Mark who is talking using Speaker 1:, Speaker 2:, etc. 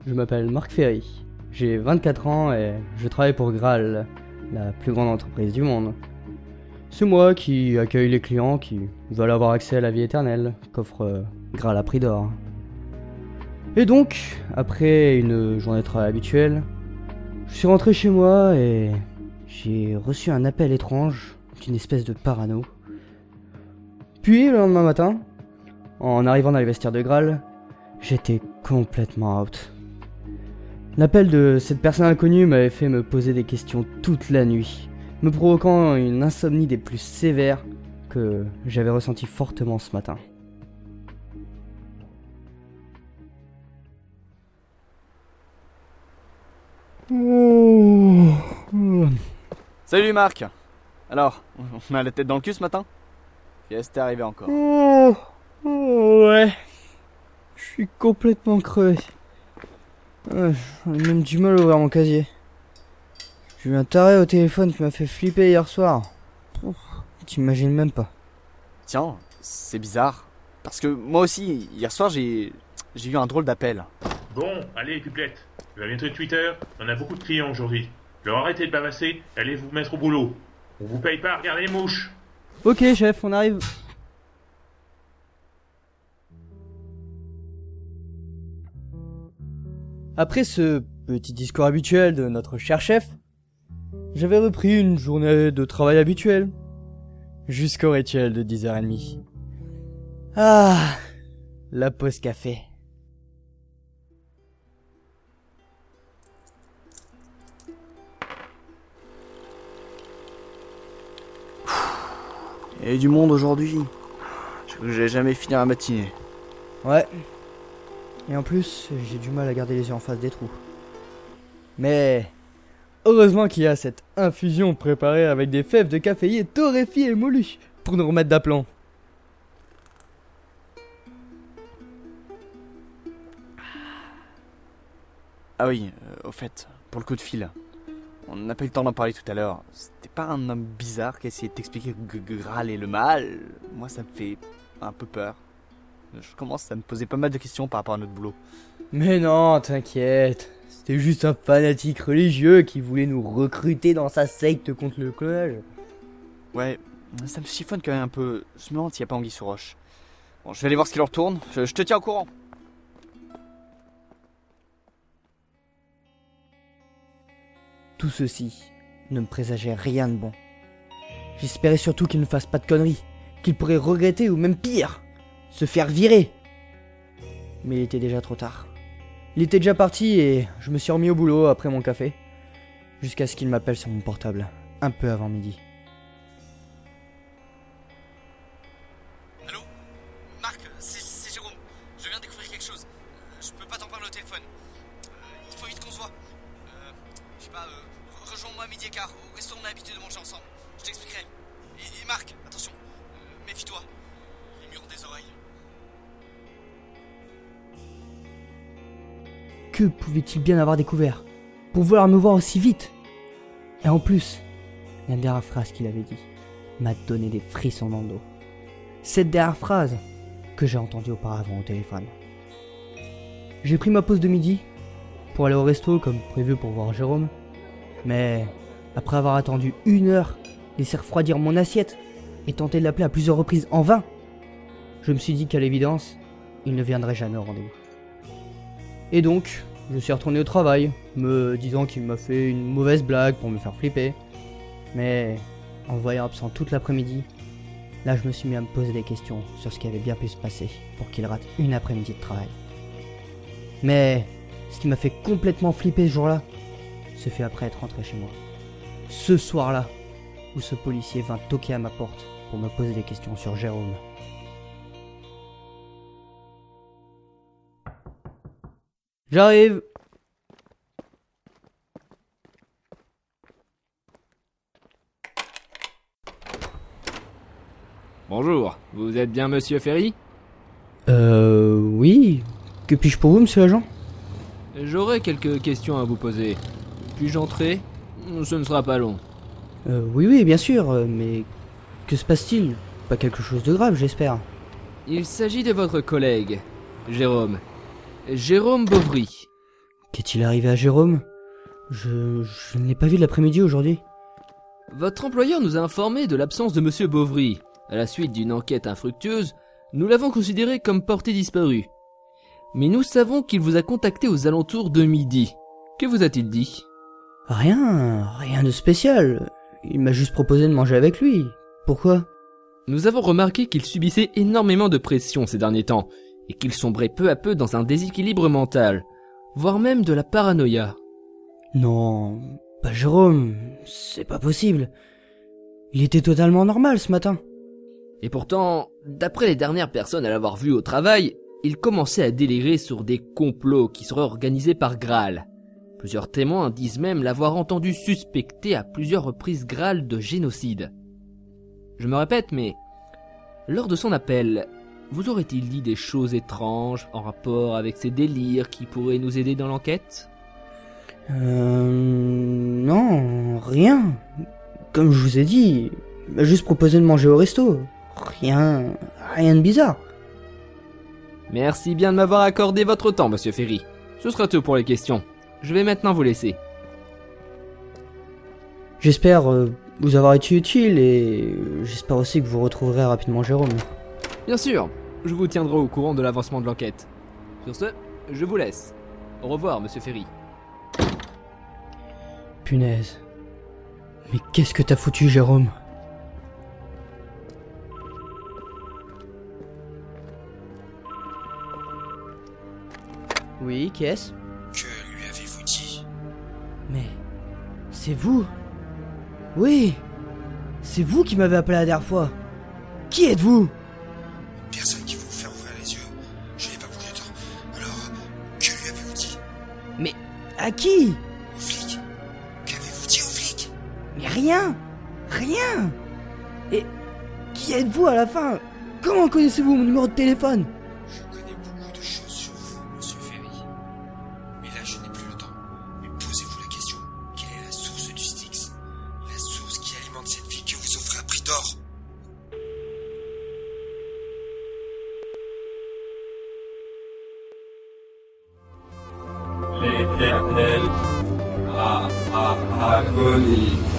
Speaker 1: je m'appelle Marc Ferry. J'ai 24 ans et je travaille pour Graal, la plus grande entreprise du monde. C'est moi qui accueille les clients qui veulent avoir accès à la vie éternelle, qu'offre Graal à prix d'or. Et donc, après une journée de travail habituelle, je suis rentré chez moi et j'ai reçu un appel étrange d'une espèce de parano. Puis, le lendemain matin, en arrivant dans les vestiaires de Graal, j'étais complètement out. L'appel de cette personne inconnue m'avait fait me poser des questions toute la nuit, me provoquant une insomnie des plus sévères que j'avais ressentie fortement ce matin.
Speaker 2: Salut Marc. Alors, on a la tête dans le cul ce matin? Qu'est-ce qui t'est arrivé encore?
Speaker 1: Ouais. Je suis complètement crevé. J'ai même du mal à ouvrir mon casier. J'ai eu un taré au téléphone qui m'a fait flipper hier soir. T'imagines même pas.
Speaker 2: Tiens, c'est bizarre. Parce que moi aussi, hier soir, j'ai eu un drôle d'appel.
Speaker 3: Bon, allez, pipelette. Vous avez notre Twitter, on a beaucoup de clients aujourd'hui. Alors arrêtez de bavasser, allez vous mettre au boulot. On vous paye pas, regardez les mouches.
Speaker 1: Ok chef, on arrive. Après ce petit discours habituel de notre cher chef, j'avais repris une journée de travail habituelle, jusqu'au rituel de 10h30. Ah, la pause café.
Speaker 2: Il y a eu du monde aujourd'hui. Je crois que j'ai jamais fini la matinée.
Speaker 1: Ouais. Et en plus, j'ai du mal à garder les yeux en face des trous. Mais heureusement qu'il y a cette infusion préparée avec des fèves de caféier torréfiées et moulues pour nous remettre d'aplomb.
Speaker 2: Ah oui, au fait, pour le coup de fil, on n'a pas eu le temps d'en parler tout à l'heure. C'était pas un homme bizarre qui essayait de t'expliquer que Graal est le mal? Moi, ça me fait un peu peur. Je commence à me poser pas mal de questions par rapport à notre boulot.
Speaker 1: Mais non, t'inquiète. C'était juste un fanatique religieux qui voulait nous recruter dans sa secte contre le clonage.
Speaker 2: Ouais, ça me chiffonne quand même un peu. Je me demande s'il n'y a pas anguille sous roche. Bon, je vais aller voir ce qui leur tourne. Je te tiens au courant.
Speaker 1: Tout ceci ne me présageait rien de bon. J'espérais surtout qu'il ne fasse pas de conneries, qu'il pourrait regretter ou même pire, se faire virer. Mais il était déjà trop tard. Il était déjà parti et je me suis remis au boulot après mon café, jusqu'à ce qu'il m'appelle sur mon portable, un peu avant midi.
Speaker 2: Allô? Marc, c'est Jérôme. Je viens de découvrir quelque chose. Je peux pas t'en parler au téléphone. Il faut vite qu'on se voit. Je sais pas, rejoins-moi à midi et quart, au restaurant on a l'habitude de manger ensemble. Je t'expliquerai. Et Marc, attention, méfie-toi. Les murs ont des oreilles.
Speaker 1: Que pouvait-il bien avoir découvert pour vouloir me voir aussi vite? Et en plus, la dernière phrase qu'il avait dit m'a donné des frissons dans le dos. Cette dernière phrase que j'ai entendue auparavant au téléphone. J'ai pris ma pause de midi pour aller au resto comme prévu pour voir Jérôme. Mais après avoir attendu 1 heure, laisser refroidir mon assiette et tenter de l'appeler à plusieurs reprises en vain, je me suis dit qu'à l'évidence, il ne viendrait jamais au rendez-vous. Et donc, je suis retourné au travail, me disant qu'il m'a fait une mauvaise blague pour me faire flipper. Mais en le voyant absent toute l'après-midi, là je me suis mis à me poser des questions sur ce qui avait bien pu se passer pour qu'il rate une après-midi de travail. Mais ce qui m'a fait complètement flipper ce jour-là, ce fut après être rentré chez moi. Ce soir-là, où ce policier vint toquer à ma porte pour me poser des questions sur Jérôme. J'arrive.
Speaker 4: Bonjour, vous êtes bien Monsieur Ferry?
Speaker 1: Oui. Que puis-je pour vous, monsieur l'agent?
Speaker 4: J'aurais quelques questions à vous poser. Puis-je entrer? Ce ne sera pas long.
Speaker 1: Oui, bien sûr, mais que se passe-t-il? Pas quelque chose de grave, j'espère.
Speaker 4: Il s'agit de votre collègue, Jérôme. Jérôme Bovry.
Speaker 1: Qu'est-il arrivé à Jérôme? Je ne l'ai pas vu de l'après-midi aujourd'hui.
Speaker 4: Votre employeur nous a informé de l'absence de Monsieur Bovry. À la suite d'une enquête infructueuse, nous l'avons considéré comme porté disparu. Mais nous savons qu'il vous a contacté aux alentours de midi. Que vous a-t-il dit?
Speaker 1: Rien de spécial. Il m'a juste proposé de manger avec lui. Pourquoi?
Speaker 4: Nous avons remarqué qu'il subissait énormément de pression ces derniers temps, et qu'il sombrait peu à peu dans un déséquilibre mental, voire même de la paranoïa.
Speaker 1: Non, pas Jérôme, c'est pas possible. Il était totalement normal ce matin.
Speaker 4: Et pourtant, d'après les dernières personnes à l'avoir vu au travail, il commençait à délirer sur des complots qui seraient organisés par Graal. Plusieurs témoins disent même l'avoir entendu suspecter à plusieurs reprises Graal de génocide. Je me répète, mais lors de son appel, vous aurait-il dit des choses étranges en rapport avec ces délires qui pourraient nous aider dans l'enquête?
Speaker 1: Non, rien. Comme je vous ai dit, il m'a juste proposé de manger au resto. Rien de bizarre.
Speaker 4: Merci bien de m'avoir accordé votre temps, Monsieur Ferry. Ce sera tout pour les questions. Je vais maintenant vous laisser.
Speaker 1: J'espère vous avoir été utile et j'espère aussi que vous retrouverez rapidement Jérôme.
Speaker 4: Bien sûr, je vous tiendrai au courant de l'avancement de l'enquête. Sur ce, je vous laisse. Au revoir, Monsieur Ferry.
Speaker 1: Punaise. Mais qu'est-ce que t'as foutu, Jérôme? Oui, qu'est-ce?
Speaker 2: Que lui avez-vous dit?
Speaker 1: Mais... c'est vous? Oui! C'est vous qui m'avez appelé la dernière fois. Qui êtes-vous?
Speaker 2: Personne qui vous fait ouvrir les yeux. Je n'ai pas beaucoup de temps. Alors, que lui avez-vous dit?
Speaker 1: Mais... à qui?
Speaker 2: Au flic? Qu'avez-vous dit au flic?
Speaker 1: Mais rien! Rien! Et... qui êtes-vous à la fin? Comment connaissez-vous mon numéro de téléphone?
Speaker 2: Je connais beaucoup de choses sur vous, Monsieur Ferry. Mais là, je n'ai plus le temps. Mais posez-vous la question. Quelle est la source du Styx? La source qui alimente cette vie que vous offrez à prix d'or?
Speaker 5: L'éternel agonie.